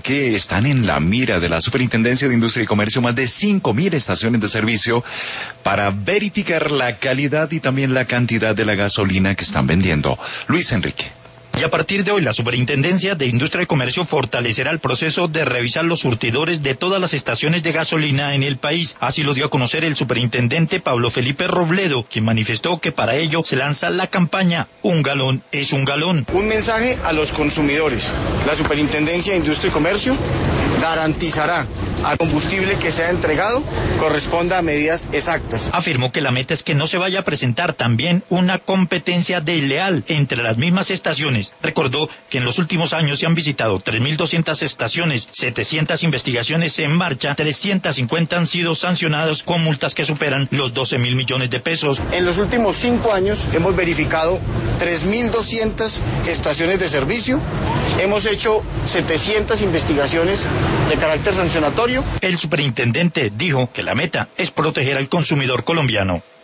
que están en la mira de la Superintendencia de Industria y Comercio más de 5.000 estaciones de servicio para verificar la calidad y también la cantidad de la gasolina que están vendiendo. Luis Enrique. Y a partir de hoy, la Superintendencia de Industria y Comercio fortalecerá el proceso de revisar los surtidores de todas las estaciones de gasolina en el país. Así lo dio a conocer el superintendente Pablo Felipe Robledo, quien manifestó que para ello se lanza la campaña Un galón es un galón. Un mensaje a los consumidores. La Superintendencia de Industria y Comercio garantizará al combustible que sea entregado corresponda a medidas exactas. Afirmó que la meta es que no se vaya a presentar también una competencia desleal entre las mismas estaciones. Recordó que en los últimos años se han visitado 3.200 estaciones, 700 investigaciones en marcha, 350 han sido sancionadas con multas que superan los 12.000 millones de pesos. En los últimos 5 años hemos verificado 3.200 estaciones de servicio, hemos hecho 700 investigaciones de carácter sancionatorio. El superintendente dijo que la meta es proteger al consumidor colombiano.